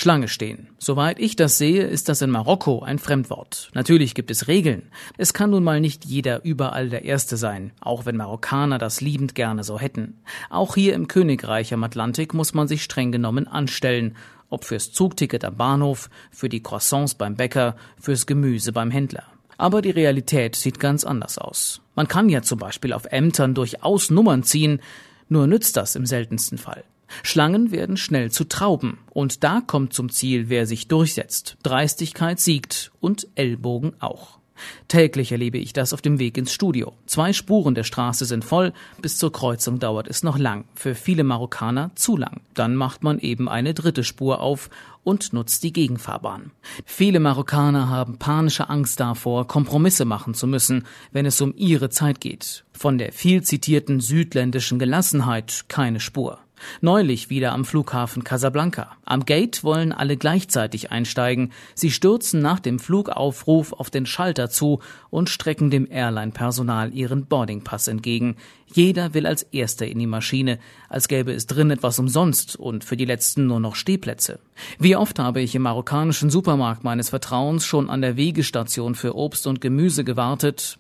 Schlange stehen. Soweit ich das sehe, ist das in Marokko ein Fremdwort. Natürlich gibt es Regeln. Es kann nun mal nicht jeder überall der Erste sein, auch wenn Marokkaner das liebend gerne so hätten. Auch hier im Königreich am Atlantik muss man sich streng genommen anstellen. Ob fürs Zugticket am Bahnhof, für die Croissants beim Bäcker, fürs Gemüse beim Händler. Aber die Realität sieht ganz anders aus. Man kann ja zum Beispiel auf Ämtern durchaus Nummern ziehen, nur nützt das im seltensten Fall. Schlangen werden schnell zu Trauben und da kommt zum Ziel, wer sich durchsetzt. Dreistigkeit siegt und Ellbogen auch. Täglich erlebe ich das auf dem Weg ins Studio. 2 Spuren der Straße sind voll, bis zur Kreuzung dauert es noch lang. Für viele Marokkaner zu lang. Dann macht man eben eine 3. Spur auf und nutzt die Gegenfahrbahn. Viele Marokkaner haben panische Angst davor, Kompromisse machen zu müssen, wenn es um ihre Zeit geht. Von der viel zitierten südländischen Gelassenheit keine Spur. Neulich wieder am Flughafen Casablanca. Am Gate wollen alle gleichzeitig einsteigen. Sie stürzen nach dem Flugaufruf auf den Schalter zu und strecken dem Airline-Personal ihren Boardingpass entgegen. Jeder will als Erster in die Maschine, als gäbe es drin etwas umsonst und für die Letzten nur noch Stehplätze. Wie oft habe ich im marokkanischen Supermarkt meines Vertrauens schon an der Wegestation für Obst und Gemüse gewartet,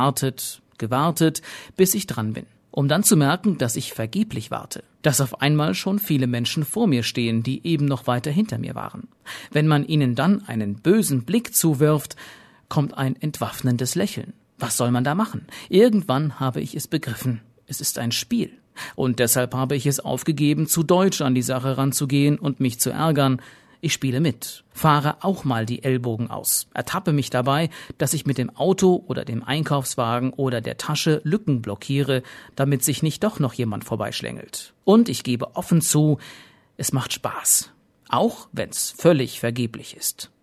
bis ich dran bin. Um dann zu merken, dass ich vergeblich warte. Dass auf einmal schon viele Menschen vor mir stehen, die eben noch weiter hinter mir waren. Wenn man ihnen dann einen bösen Blick zuwirft, kommt ein entwaffnendes Lächeln. Was soll man da machen? Irgendwann habe ich es begriffen. Es ist ein Spiel. Und deshalb habe ich es aufgegeben, zu deutsch an die Sache ranzugehen und mich zu ärgern. Ich spiele mit, fahre auch mal die Ellbogen aus, ertappe mich dabei, dass ich mit dem Auto oder dem Einkaufswagen oder der Tasche Lücken blockiere, damit sich nicht doch noch jemand vorbeischlängelt. Und ich gebe offen zu, es macht Spaß, auch wenn's völlig vergeblich ist.